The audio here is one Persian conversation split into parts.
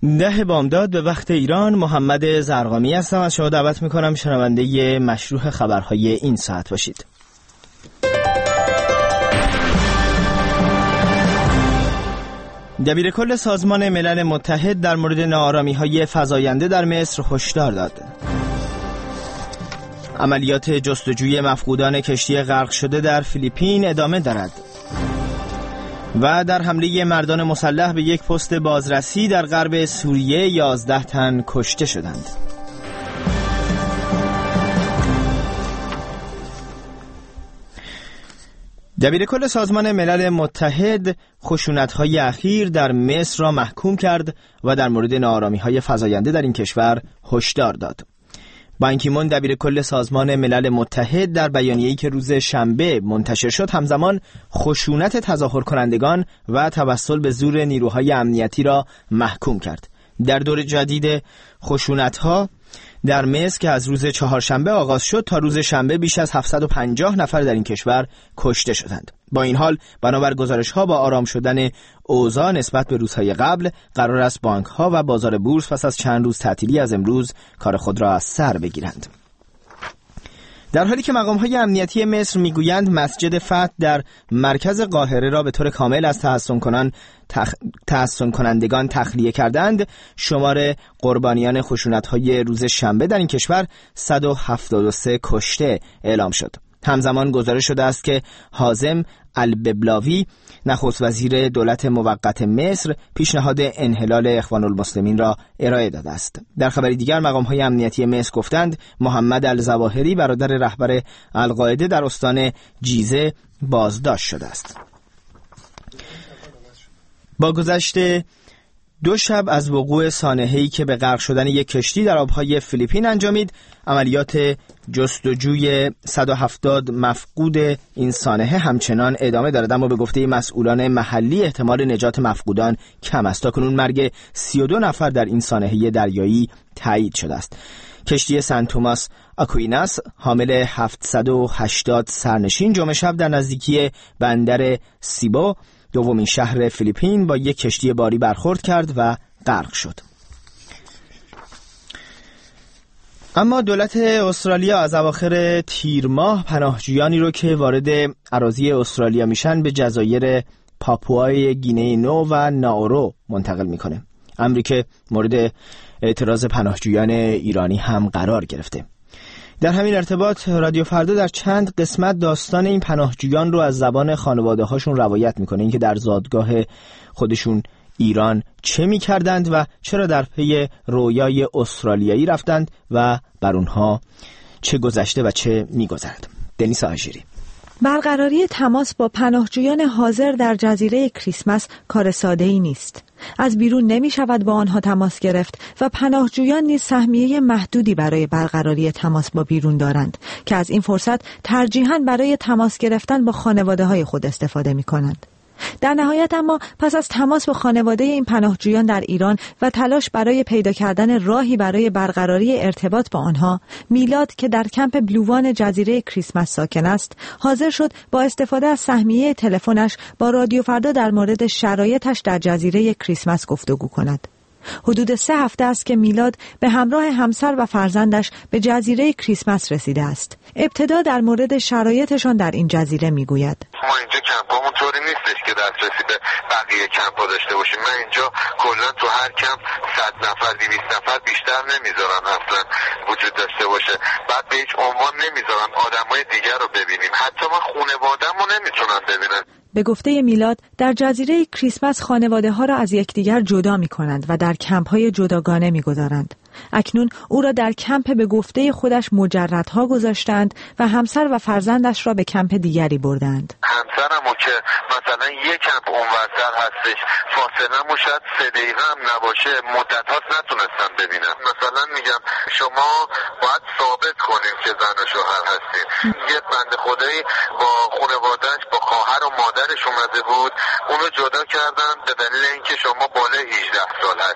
10 بامداد به وقت ایران. محمد زرقامی هستم. از شما دعوت میکنم شنونده مشروح خبرهای این ساعت باشید. دبیرکل سازمان ملل متحد در مورد ناآرامی‌های فزاینده در مصر هشدار داد. عملیات جستجوی مفقودان کشتی غرق شده در فیلیپین ادامه دارد. و در حمله مردان مسلح به یک پست بازرسی در غرب سوریه 11 تن کشته شدند. دبیرکل سازمان ملل متحد خشونت‌های اخیر در مصر را محکوم کرد و در مورد ناآرامی‌های فزاینده در این کشور هشدار داد. بان کی مون دبیرکل سازمان ملل متحد در بیانیه‌ای که روز شنبه منتشر شد همزمان خشونت تظاهر کنندگان و توسل به زور نیروهای امنیتی را محکوم کرد. در دور جدید خشونت‌ها در مصر که از روز چهارشنبه آغاز شد تا روز شنبه بیش از 750 نفر در این کشور کشته شدند. با این حال بنابر گزارش‌ها با آرام شدن اوضاع نسبت به روزهای قبل قرار است بانک‌ها و بازار بورس پس از چند روز تعطیلی از امروز کار خود را از سر بگیرند. در حالی که مقام‌های امنیتی مصر میگویند مسجد فتح در مرکز قاهره را به طور کامل از تحصن کنندگان تخلیه کردند، شمار قربانیان خشونت‌های روز شنبه در این کشور 173 کشته اعلام شد. همزمان گزارش شده است که حازم الببلاوی نخست وزیر دولت موقت مصر پیشنهاد انحلال اخوان المسلمین را ارائه داده است. در خبری دیگر مقام‌های امنیتی مصر گفتند محمد الظواهری برادر رهبر القاعده در استان جیزه بازداشت شده است. با گذشت 2 شب از وقوع سانحه‌ای که به غرق شدن یک کشتی در آبهای فیلیپین انجامید، عملیات جستجوی 170 مفقود این سانحه همچنان ادامه دارد، اما به گفته مسئولان محلی احتمال نجات مفقودان کم است. تاکنون مرگ 32 نفر در این سانحه دریایی تایید شده است. کشتی سن توماس آکویناس حامل 780 سرنشین جمعه شب در نزدیکی بندر سیبو دومین شهر فیلیپین با یک کشتی باری برخورد کرد و غرق شد. اما دولت استرالیا از اواخر تیر ماه پناهجویانی رو که وارد اراضی استرالیا میشن به جزایر پاپوای گینه نو و ناورو منتقل میکنه. امری که مورد اعتراض پناهجویان ایرانی هم قرار گرفته. در همین ارتباط رادیو فردا در چند قسمت داستان این پناهجویان رو از زبان خانواده هاشون روایت میکنه، اینکه در زادگاه خودشون ایران چه میکردند و چرا در پی رویای استرالیایی رفتند و بر اونها چه گذشته و چه میگذرد. دنیس آژیری. برقراری تماس با پناهجویان حاضر در جزیره کریسمس کار ساده‌ای نیست. از بیرون نمی شود با آنها تماس گرفت و پناهجویان نیز سهمیه محدودی برای برقراری تماس با بیرون دارند که از این فرصت ترجیحاً برای تماس گرفتن با خانواده‌های خود استفاده می کنند. در نهایت اما پس از تماس با خانواده این پناهجویان در ایران و تلاش برای پیدا کردن راهی برای برقراری ارتباط با آنها، میلاد که در کمپ بلووان جزیره کریسمس ساکن است، حاضر شد با استفاده از سهمیه تلفنش با رادیو فردا در مورد شرایطش در جزیره کریسمس گفتگو کند. حدود 3 هفته است که میلاد به همراه همسر و فرزندش به جزیره کریسمس رسیده است. ابتدا در مورد شرایطشان در این جزیره میگوید. ما اینجا کمپامون طوری نیستش که دسترسی به بقیه کمپا داشته باشیم. من اینجا کلا تو هر کمپ 100 نفر 200 نفر بیشتر نمیذارن اصلا وجود داشته باشه. بعد به هیچ عنوان نمیذارن آدمای دیگر رو ببینیم. حتی من خانواده‌مو نمیتونن ببینن. به گفته میلاد در جزیره کریسمس خانواده ها را از یکدیگر جدا می کنند و در کمپ های جداگانه می گذارند. اکنون او را در کمپ به گفته خودش مجردها گذاشتند و همسر و فرزندش را به کمپ دیگری بردند. همسرمو که مثلا یک کمپ اونورتر هستش، فاصله مو شاید 3 دقیقه هم نباشه، مدت هاست نتونستم ببینم. مثلا میگم شما باید ثابت کنیم که زن و شوهر هستین. یه بنده خدایی با خانواده‌اش با خواهر و مادرش اومده بود، اونو جدا کردن به دلیل اینکه شما بالای 18 سال هستی.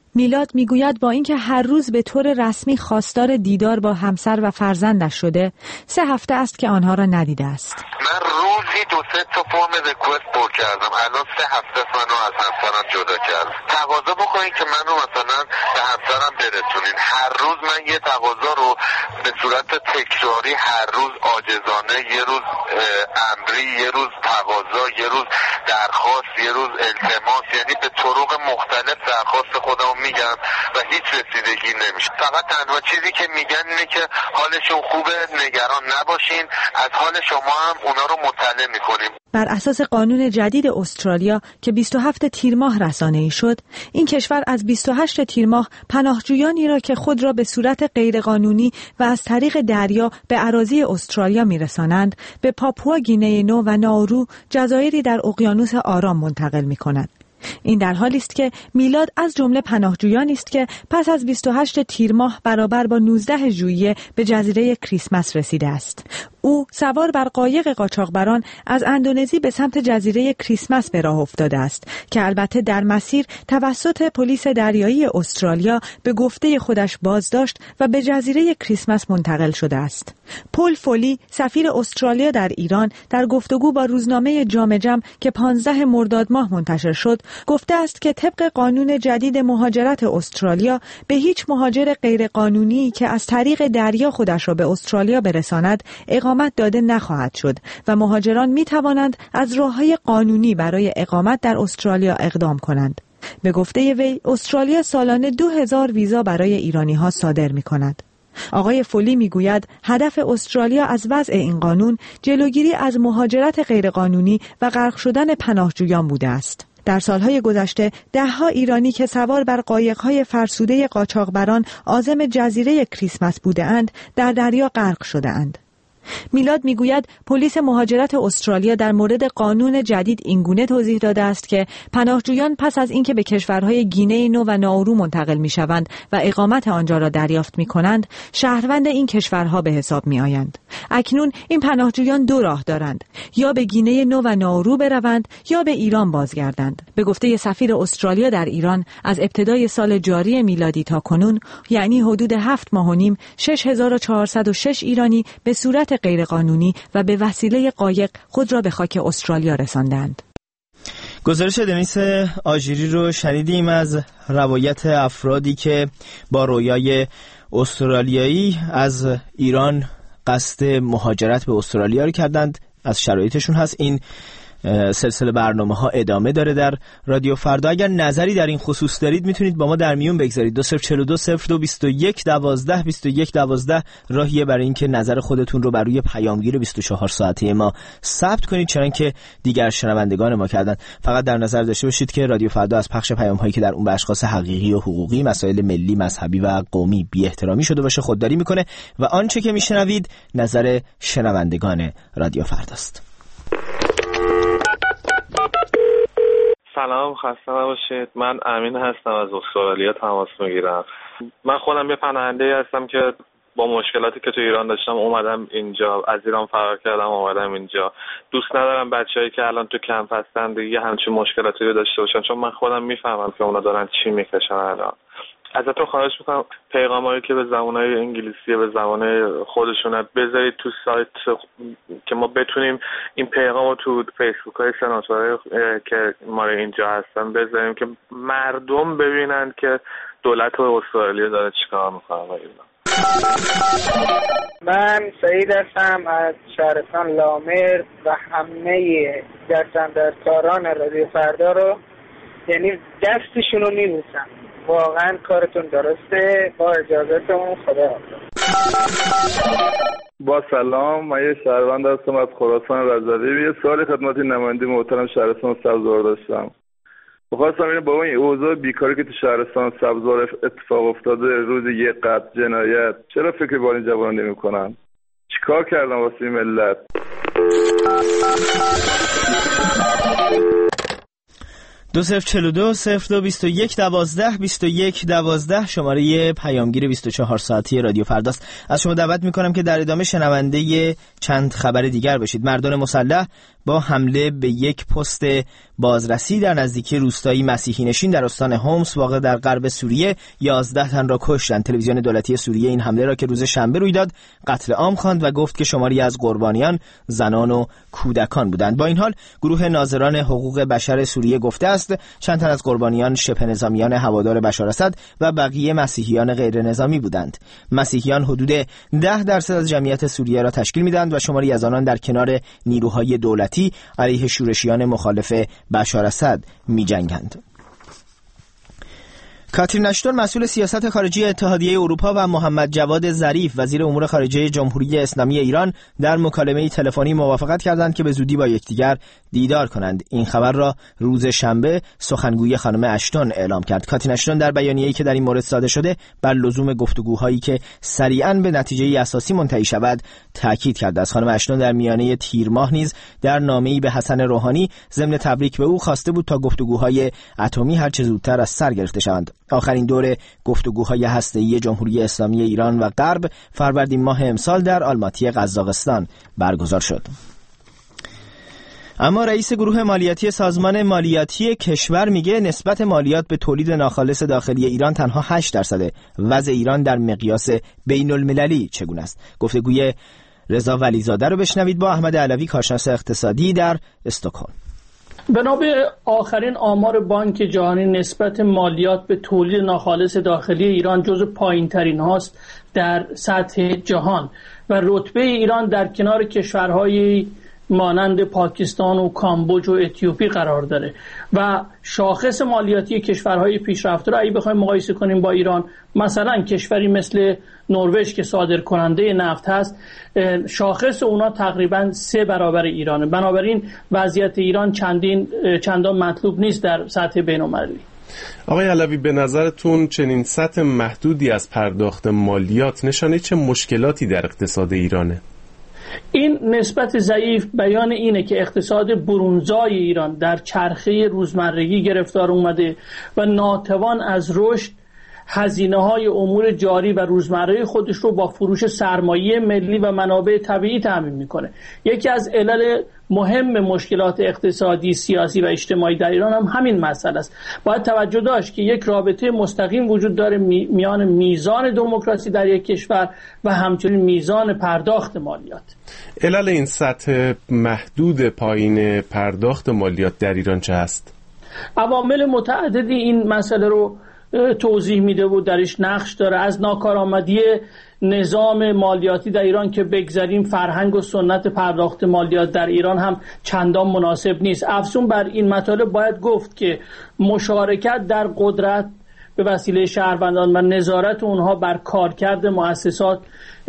میلاد میگوید با اینکه هر روز به طور رسمی خواستار دیدار با همسر و فرزندش شده، 3 هفته است که آنها را ندیده است. من روزی 2-3 تا فرم ریکوست پر کردم. الان 3 هفته منو از همسرم جدا کردم. تقاضا بکنین که منو مثلا به همسرم برسونین. هر روز من یه تقاضا رو به صورت تکراری، هر روز عاجزانه، یه روز امری، یه روز تقاضا، یه روز درخواست، یه روز التماس، یعنی به طرق مختلف درخواست خودمو میگم و هیچ رسیدگی نمیشه. فقط تنها چیزی که میگن اینه که حالشون خوبه، نگران نباشین، از حال شما هم اونا رو مطلع میکنیم. بر اساس قانون جدید استرالیا که 27 تیر ماه رسانه‌ای شد، این کشور از 28 تیر ماه پناهجویانی را که خود را به صورت غیرقانونی و از طریق دریا به اراضی استرالیا میرسانند، به پاپوا گینه نو و نائورو، جزایری در اقیانوس آرام منتقل می‌کند. این در حالی است که میلاد از جمله پناهجویانی است که پس از 28 تیر ماه برابر با 19 ژوئیه به جزیره کریسمس رسیده است. او سوار بر قایق قاچاقبران از اندونزی به سمت جزیره کریسمس به راه افتاده است که البته در مسیر توسط پلیس دریایی استرالیا به گفته خودش بازداشت و به جزیره کریسمس منتقل شده است. پل فولی، سفیر استرالیا در ایران، در گفتگو با روزنامه جام جم که 15 مرداد ماه منتشر شد، گفته است که طبق قانون جدید مهاجرت استرالیا به هیچ مهاجر غیرقانونی که از طریق دریا خودش را به استرالیا برساند اقامت داده نخواهد شد و مهاجران می توانند از راه‌های قانونی برای اقامت در استرالیا اقدام کنند. به گفته وی، استرالیا سالانه 2000 ویزا برای ایرانی‌ها صادر می‌کند. آقای فولی میگوید هدف استرالیا از وضع این قانون جلوگیری از مهاجرت غیرقانونی و غرق شدن پناهجویان بوده است. در سالهای گذشته 10 ایرانی که سوار بر قایق‌های فرسوده قاچاقبران عازم جزیره کریسمس بوده‌اند در دریا غرق شده‌اند. میلاد میگوید پلیس مهاجرت استرالیا در مورد قانون جدید اینگونه توضیح داده است که پناهجویان پس از اینکه به کشورهای گینه نو و نائورو منتقل میشوند و اقامت آنجا را دریافت میکنند، شهروند این کشورها به حساب میآیند. اکنون این پناهجویان 2 راه دارند: یا به گینه نو و نائورو بروند یا به ایران بازگردند. به گفته سفیر استرالیا در ایران، از ابتدای سال جاری میلادی تا کنون، یعنی حدود 7 ماه و نیم، 6406 ایرانی به صورت غیرقانونی و به وسیله قایق خود را به خاک استرالیا رساندند. گزارش دنیس آژیری رو شنیدیم از روایت افرادی که با رویای استرالیایی از ایران قصد مهاجرت به استرالیا رو کردند. از شرایطشون هست. این سلسله برنامه‌ها ادامه داره در رادیو فردا. اگر نظری در این خصوص دارید میتونید با ما در میون بگذارید. 2042 02 21 12 21 12 راهیه برای اینکه نظر خودتون رو بر روی پیامگیر 24 ساعته ما ثبت کنید، چنان که دیگر شنوندگان ما کردن. فقط در نظر داشته باشید که رادیو فردا از پخش پیام‌هایی که در اون به اشخاص حقیقی و حقوقی، مسائل ملی، مذهبی و قومی بی احترامی شده باشه خودداری میکنه و آنچه که میشنوید نظر شنوندگان رادیو فرداست. سلام، خسته نباشید. من امین هستم، از استرالیا تماس میگیرم. من خودم یه پناهنده هستم که با مشکلاتی که تو ایران داشتم اومدم اینجا، از ایران فرار کردم اومدم اینجا. دوست ندارم بچه‌ای که الان تو کمپ هستن دیگه همچین مشکلاتی رو داشته باشن، چون من خودم میفهمم که اونا دارن چی میکشن. الان ازتون خواهش میکنم پیغامایی که به زبانهای انگلیسی به زبان خودشونه بذارید تو سایت که ما بتونیم این پیغامو تو فیسبوک های سناتورهای که ما اینجا هستن بذاریم که مردم ببینن که دولت استرالیا داره چیکار میکنه با ایران. من سعید هستم از شهرستان لامر و همه دستاندرکاران رادیو فردا رو، یعنی دستشون رو میبوسم. واقعا کارتون درسته. با اجازهتون، خدا حافظ. با سلام، من یه شهروند هستم از خراسان رضوی. یه سوالی خدمت نماینده محترم شهرستان سبزوار داشتم. بخواستم اینه با این اوضاع بیکاری که تو شهرستان سبزوار اتفاق افتاده، روز یه قتل جنایت، چرا فکر با این جوانان نمی کنن؟ چیکار کردن واسه این ملت؟ 2042 02 21 12 21 12 شماره پیامگیر 24 ساعتی رادیو فرداست. از شما دعوت میکنم که در ادامه شنونده چند خبر دیگر باشید. مردان مسلح با حمله به یک پست بازرسی در نزدیکی روستایی مسیحی نشین در استان هومس واقع در غرب سوریه 11 تن را کشتند. تلویزیون دولتی سوریه این حمله را که روز شنبه روی داد قتل عام خواند و گفت که شماری از قربانیان زنان و کودکان بودند. با این حال گروه ناظران حقوق بشر سوریه گفته است چند تن از قربانیان شبه نظامیان هوادار بشار اسد و بقیه مسیحیان غیر نظامی بودند. مسیحیان حدود 10% از جمعیت سوریه را تشکیل می‌دهند و شماری از آنان در کنار نیروهای دولتی علیه شورشیان مخالف بشار اسد می‌جنگند. کاترین اشتون مسئول سیاست خارجی اتحادیه اروپا و محمد جواد ظریف وزیر امور خارجه جمهوری اسلامی ایران در مکالمه تلفنی موافقت کردند که به زودی با یکدیگر دیدار کنند. این خبر را روز شنبه سخنگوی خانم اشتون اعلام کرد. کاترین اشتون در بیانیه‌ای که در این مورد صادر شده بر لزوم گفتگوهایی که سریعاً به نتیجه اساسی منتهی شود تاکید کرد. از خانم اشتون در میانه تیر ماه نیز در نامه‌ای به حسن روحانی ضمن تبریک به او خواسته بود تا گفتگوهای اتمی هر چه زودتر از سر گرفته شوند. آخرین دور گفتگوهای هسته‌ای جمهوری اسلامی ایران و غرب فروردین ماه امسال در آلماتی قزاقستان برگزار شد. اما رئیس گروه مالیاتی سازمان مالیاتی کشور میگه نسبت مالیات به تولید ناخالص داخلی ایران تنها 8%. وضع ایران در مقیاس بین المللی چگونه است؟ گفتگوی رضا ولیزاده رو بشنوید با احمد علوی کارشناس اقتصادی در استکهلم. بنا به آخرین آمار بانک جهانی نسبت مالیات به تولید ناخالص داخلی ایران جزو پایین‌ترین هاست در سطح جهان و رتبه ایران در کنار کشورهای مانند پاکستان و کامبوج و اتیوپی قرار داره و شاخص مالیاتی کشورهای پیشرفته را اگه بخوایم مقایسه کنیم با ایران، مثلا کشوری مثل نروژ که صادر کننده نفت هست شاخص اونا تقریبا 3 برابر ایرانه. بنابراین وضعیت ایران چندان مطلوب نیست در سطح بین‌المللی. آقای علوی، به نظرتون چنین سطح محدودی از پرداخت مالیات نشانه چه مشکلاتی در اقتصاد ایرانه؟ این نسبت ضعیف بیان اینه که اقتصاد برونزای ایران در چرخه روزمرگی گرفتار اومده و ناتوان از رشد هزینه‌های امور جاری و روزمره خودش رو با فروش سرمایه ملی و منابع طبیعی تامین میکنه. یکی از علل مهم مشکلات اقتصادی، سیاسی و اجتماعی در ایران هم همین مسئله است. باید توجه داشت که یک رابطه مستقیم وجود داره میان میزان دموکراسی در یک کشور و همچنین میزان پرداخت مالیات. علل این سطح محدود پایین پرداخت مالیات در ایران چه هست؟ عوامل متعددی این مسئله رو توضیح میده و درش نقش داره. از ناکارآمدی نظام مالیاتی در ایران که بگذاریم، فرهنگ و سنت پرداخت مالیات در ایران هم چندان مناسب نیست. افزون بر این مطالب باید گفت که مشارکت در قدرت به وسیله شهروندان و نظارت اونها بر کارکرد مؤسسات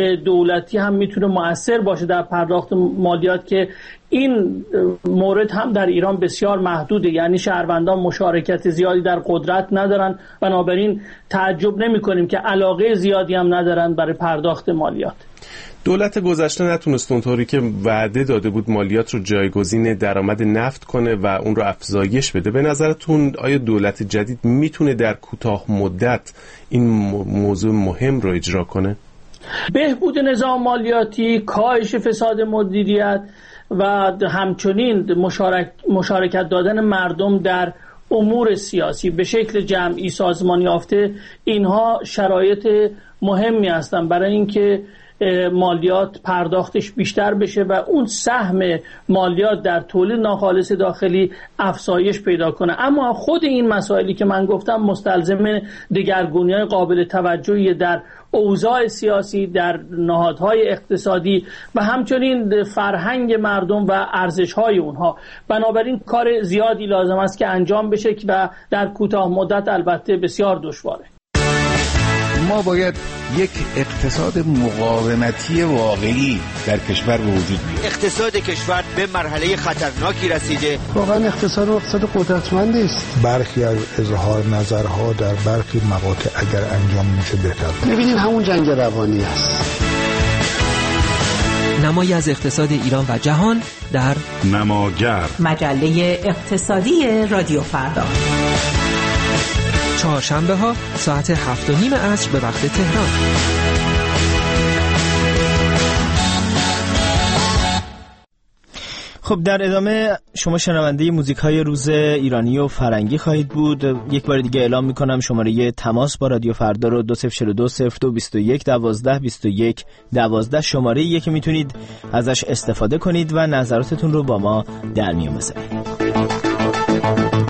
دولتی هم میتونه مؤثر باشه در پرداخت مالیات که این مورد هم در ایران بسیار محدوده، یعنی شهروندان مشارکت زیادی در قدرت ندارن، بنابراین تعجب نمی کنیم که علاقه زیادی هم ندارن برای پرداخت مالیات. دولت گذشته نتونست اونطوری که وعده داده بود مالیات رو جایگزین درآمد نفت کنه و اون رو افزایش بده. به نظرتون آیا دولت جدید میتونه در کوتاه مدت این موضوع مهم رو اجرا کنه؟ بهبود نظام مالیاتی، کاهش فساد مدیریت و همچنین مشارکت دادن مردم در امور سیاسی به شکل جمعی سازمانی یافته، اینها شرایط مهمی هستند برای اینکه مالیات پرداختش بیشتر بشه و اون سهم مالیات در تولید ناخالص داخلی افزایش پیدا کنه. اما خود این مسائلی که من گفتم مستلزم دگرگونی‌های قابل توجهی در اوضاع سیاسی، در نهادهای اقتصادی و همچنین فرهنگ مردم و ارزش‌های اونها. بنابراین کار زیادی لازم است که انجام بشه و در کوتاه مدت البته بسیار دشواره. ما باید یک اقتصاد مقاومتی واقعی در کشور به وجود بیاریم. اقتصاد کشور به مرحله خطرناکی رسیده. واقعا اقتصاد قدرتمندی است. برخی از اظهار نظرها در برخی مقاطع اگر انجام میشه بهتر. ببینیم همون جنگ روانی است. نمایی از اقتصاد ایران و جهان در نماگر، مجله اقتصادی رادیو فردا. چهارشنبه ها ساعت 7:30 عصر به وقت تهران. خب در ادامه شما شنونده موزیک های روز ایرانی و فرنگی خواهید بود. یک بار دیگه اعلام میکنم شماره تماس با رادیو فردا رو 2042022112 شماره که میتونید ازش استفاده کنید و نظراتتون رو با ما در میون بذارید.